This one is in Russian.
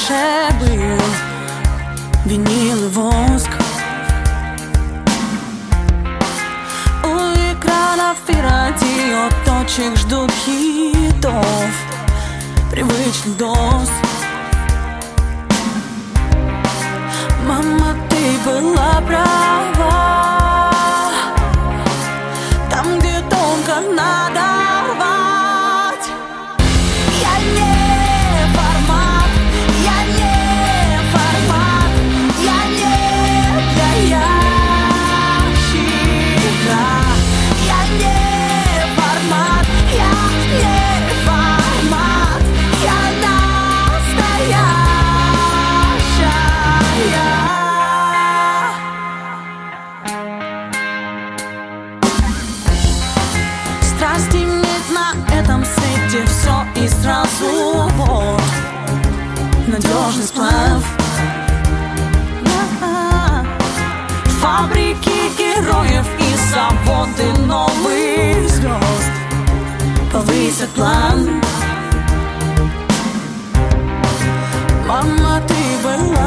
раньше был винил и воск. У экранов и радиоточек ждут хитов привычных доз. Мама, ты была права, там, где тонко надо рвать. Я не формат, я не формат, я не для ящика. Я не формат, я не формат, я настоящая. Страсти нет на этом свете, все и сразу, вот надежный сплав. Фабрики героев и заводы новых звезд повысят план. Мама, ты была